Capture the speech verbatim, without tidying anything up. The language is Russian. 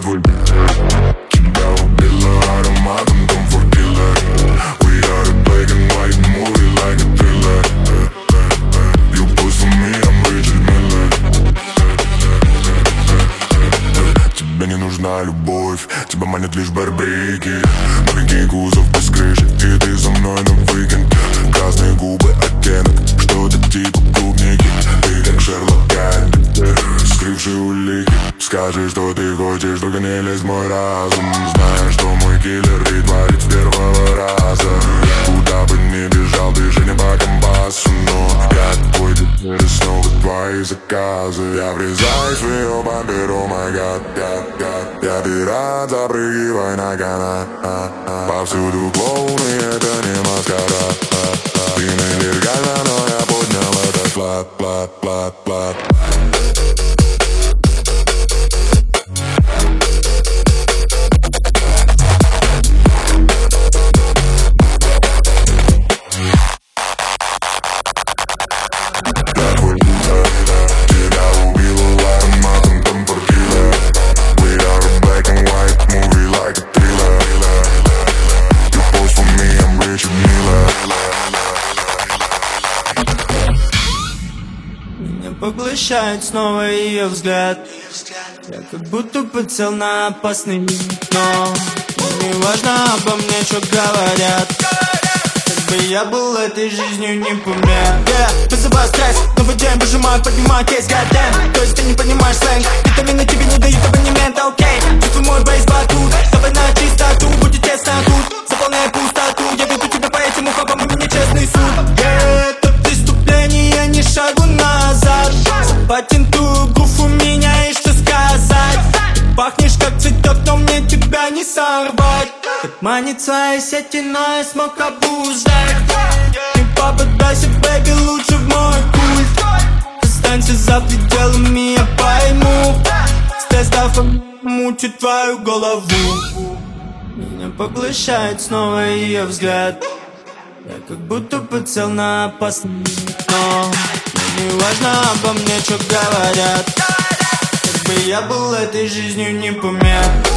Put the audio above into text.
твой тебя убила ароматом комфорт киллер. We are a black and white movie like a thriller. You push for me, I'm Richard Miller. Тебе не нужна любовь, тебя манят лишь барбрики. Новенький кузов без крыши, и ты со мной на уикенд. Красные губы, оттенок, что-то типа клубники. Ты как Шерлок Гамбит, скрывший улики. Скажи, что ты хочешь, только не лезь в мой разум. Знаешь, что мой киллер и творит с первого раза. Куда бы ни бежал, движение по компасу. Но я твой теперь и снова твои заказы. Я врезаюсь в ее бампер, о май гад. Я пират, запрыгивай на канат. Повсюду клоуны, это не маскарад. Ты нелегально, но я поднял этот флаг, флаг, флаг, флаг. Поглощает снова ее взгляд. Я как будто подсел на опасный миг. Но не важно обо мне, что говорят. Как бы я был этой жизнью не помер. Yeah, вызываю стресс, новый день выжимаю, поднимаю кейс, goddamn. То есть ты не понимаешь сленг, витамины тебе не дают абонемента, окей. Чувствую мой бейс батут, давай на чистоту, будет тесно тут. Заполняй пустоту, я веду тебя по этим ухабам, и мне честный суд. Yeah, это преступление, не шагу назад. Патентую грув у меня и что сказать. Ты пахнешь как цветок, но мне тебя не сорвать. Как манит своей сети, но я смог обуздать. Не попадайся, бэби, лучше в мой культ. Останься за пределами, я пойму. Стресс мучит твою голову. Меня поглощает снова ее взгляд. Я как будто подсел на опасный миг. Но не важно обо мне, что говорят. Как бы я был этой жизнью не помер.